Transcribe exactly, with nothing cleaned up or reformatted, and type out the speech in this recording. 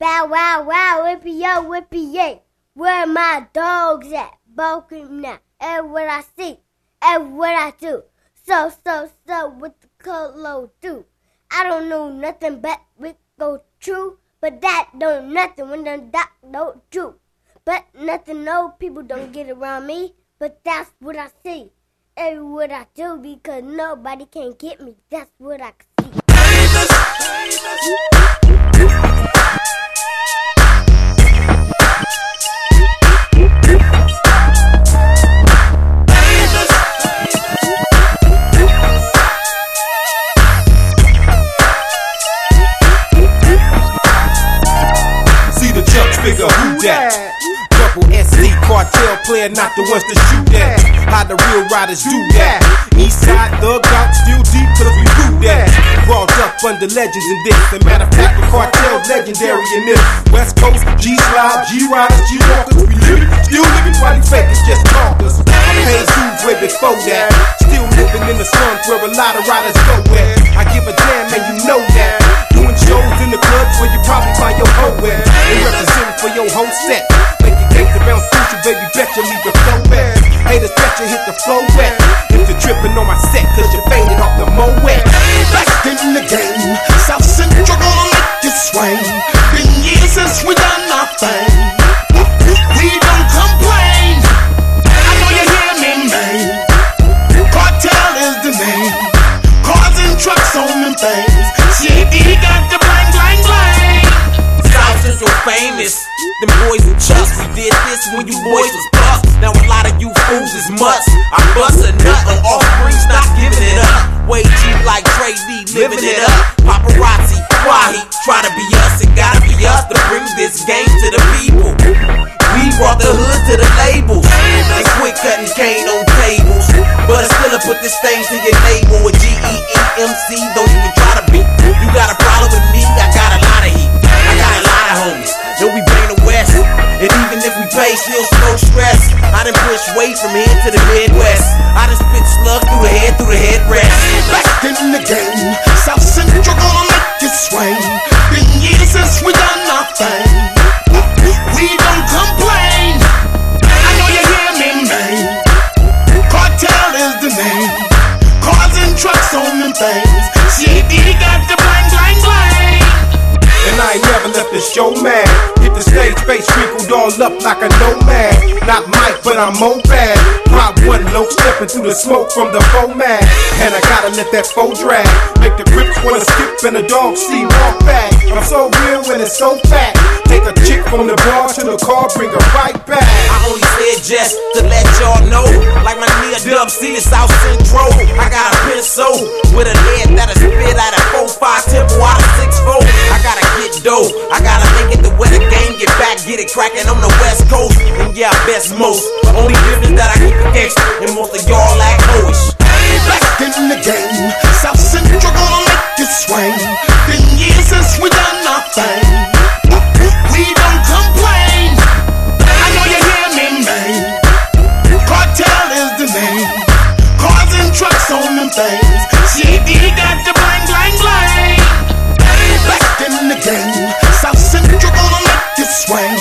Bow wow wow, whippy yo, whippy yay. Where my dogs at? Barking now. And what I see, and what I do. So, so, so, what the colo do? I don't know nothing but we go true. But that don't nothing when the doc don't do. But nothing, no people don't get around me. But that's what I see. And what I do because nobody can get me. That's what I see. Figure who that? Double S C cartel player, not the ones to shoot that. How the real riders do that. Eastside thug out, still deep cause we do that. Brought up under legends in this. As a matter of fact, the cartel's legendary in this. West Coast, G-Slide, G-Riders, G-Walkers, we living, still living while these fakers just talkers. I paid dues way before that. Still living in the slums where a lot of riders go at. I give a damn and you know that. Doing shows in the clubs where you probably find your hoe at. They representing for your whole set. Make the gangsta bounce crucial, baby, bet you leave your flow wet. Haters bet you hit the flow wet. If you're tripping on my set, cause you faded off the mo wet. Back in the game, South Central gonna make you swing. Been years since we done our thing. We don't complain. I know you hear me, man. Cartel is the name. Cars and trucks on them things. Shit, he got the bling, bling, bling. South Central famous. Them boys who trust. We did this when you boys was bust. Now a lot of you fools is mutts. I bust a nut on offspring, stop giving it up. Way cheap like Trey D, living it up. Paparazzi, why he try to be us? It gotta be us to bring this game to the people. We brought the hood to the labels and quit cutting cane on tables. But I still put this thing to your label. A G E E M C, don't even try to be. You got a problem with me, I got a lot of heat. I got a lot of homies, then we bring the West. And even if we pay, still no stress. I done push weight from here to the Midwest. I done spit slug through the head, through the headrest. Back in the game, South Central gonna make you swing. Been years since we done our thing. We don't complain. I know you hear me, man. Cartel is the name. Cars and trucks on them things. Shit, he got the bling, bling, bling. And I ain't never left the show mad. Hit the stage, face wrinkled all up like a nomad. Not Mike, but I'm Mopad. Pop one low, stepping through the smoke from the foe mad. And I gotta let that foe drag. Make the grips wanna skip and the dog see walk back. I'm so real when it's so fat. Take a chick from the bar to the car, bring her right back. I only said just to let y'all know. Like my nigga Dub C is South Central. I got a pencil with a lead that'll spit out a four five tempo out of six four. I gotta get dough, I gotta make it to where the game get back, get it crackin' on the West Coast. And yeah, best most. Only difference that I keep the gangsta, and most of y'all act hoish. Back in the game, South Central gonna make you swing. Been years since we done our thing. We don't complain. I know you hear me, man. Cartel is the name. Cars and trucks on them things. Shit, he got the bling, bling, bling. Back in the game, South Central gonna make you swing.